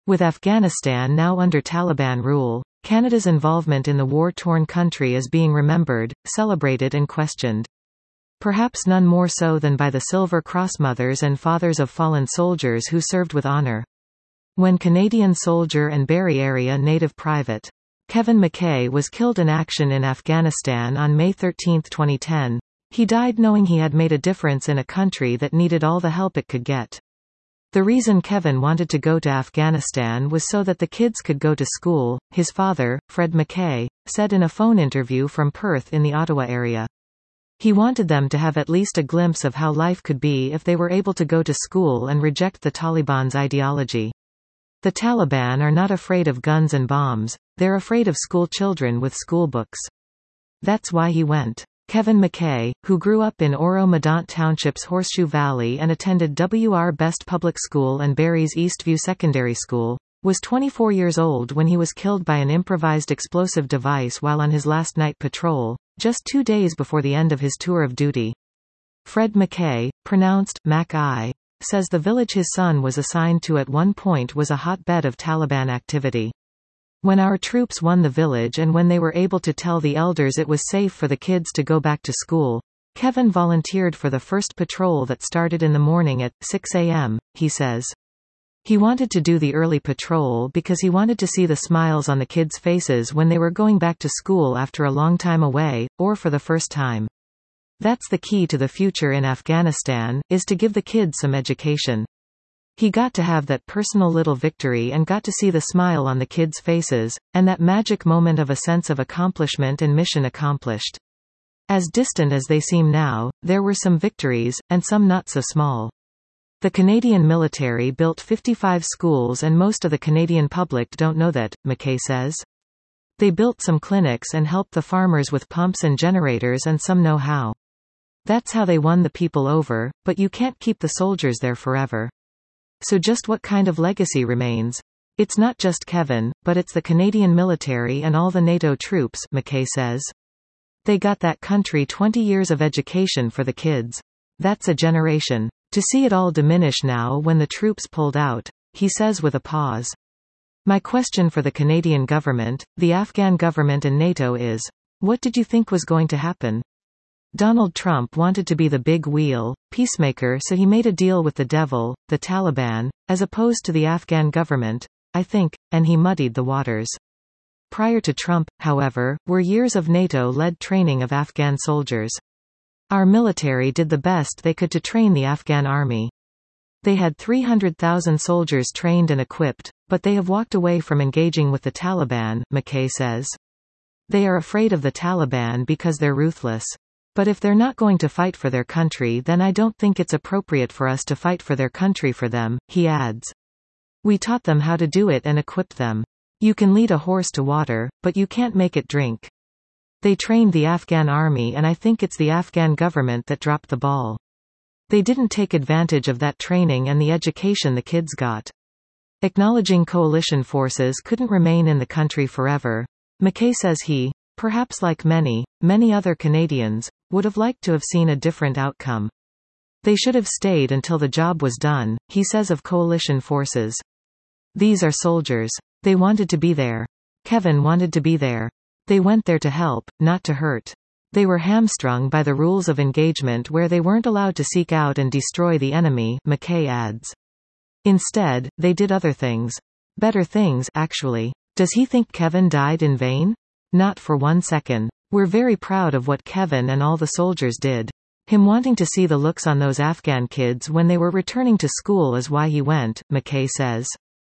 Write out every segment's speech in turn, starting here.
With Afghanistan now under Taliban rule, Canada's involvement in the war-torn country is being remembered, celebrated and questioned. Perhaps none more so than by the Silver Cross mothers and fathers of fallen soldiers who served with honour. When Canadian soldier and Barrie Area Native Private Kevin McKay was killed in action in Afghanistan on May 13, 2010, he died knowing he had made a difference in a country that needed all the help it could get. The reason Kevin wanted to go to Afghanistan was so that the kids could go to school, his father, Fred McKay, said in a phone interview from Perth in the Ottawa area. He wanted them to have at least a glimpse of how life could be if they were able to go to school and reject the Taliban's ideology. The Taliban are not afraid of guns and bombs, they're afraid of school children with school books. That's why he went. Kevin McKay, who grew up in Oro-Medonte Township's Horseshoe Valley and attended W.R. Best Public School and Barrie's Eastview Secondary School, was 24 years old when he was killed by an improvised explosive device while on his last night patrol, just 2 days before the end of his tour of duty. Fred McKay, pronounced Mac-I, says the village his son was assigned to at one point was a hotbed of Taliban activity. When our troops won the village and when they were able to tell the elders it was safe for the kids to go back to school, Kevin volunteered for the first patrol that started in the morning at 6 a.m., he says. He wanted to do the early patrol because he wanted to see the smiles on the kids' faces when they were going back to school after a long time away, or for the first time. That's the key to the future in Afghanistan, is to give the kids some education. He got to have that personal little victory and got to see the smile on the kids' faces, and that magic moment of a sense of accomplishment and mission accomplished. As distant as they seem now, there were some victories, and some not so small. The Canadian military built 55 schools and most of the Canadian public don't know that, McKay says. They built some clinics and helped the farmers with pumps and generators and some know how. That's how they won the people over, but you can't keep the soldiers there forever. So just what kind of legacy remains? It's not just Kevin, but it's the Canadian military and all the NATO troops, McKay says. They got that country 20 years of education for the kids. That's a generation. To see it all diminish now when the troops pulled out, he says with a pause. My question for the Canadian government, the Afghan government and NATO is, what did you think was going to happen? Donald Trump wanted to be the big wheel, peacemaker, so he made a deal with the devil, the Taliban, as opposed to the Afghan government, I think, and he muddied the waters. Prior to Trump, however, were years of NATO-led training of Afghan soldiers. Our military did the best they could to train the Afghan army. They had 300,000 soldiers trained and equipped, but they have walked away from engaging with the Taliban, McKay says. They are afraid of the Taliban because they're ruthless. But if they're not going to fight for their country, then I don't think it's appropriate for us to fight for their country for them, he adds. We taught them how to do it and equipped them. You can lead a horse to water, but you can't make it drink. They trained the Afghan army and I think it's the Afghan government that dropped the ball. They didn't take advantage of that training and the education the kids got. Acknowledging coalition forces couldn't remain in the country forever, McKay says he, perhaps like many other Canadians, would have liked to have seen a different outcome. They should have stayed until the job was done, he says of coalition forces. These are soldiers. They wanted to be there. Kevin wanted to be there. They went there to help, not to hurt. They were hamstrung by the rules of engagement where they weren't allowed to seek out and destroy the enemy, McKay adds. Instead, they did other things. Better things, actually. Does he think Kevin died in vain? Not for 1 second. We're very proud of what Kevin and all the soldiers did. Him wanting to see the looks on those Afghan kids when they were returning to school is why he went, McKay says.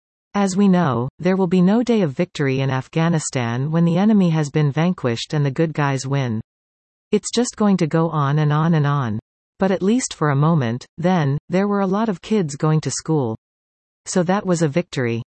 As we know, there will be no day of victory in Afghanistan when the enemy has been vanquished and the good guys win. It's just going to go on and on and on. But at least for a moment, then, there were a lot of kids going to school. So that was a victory.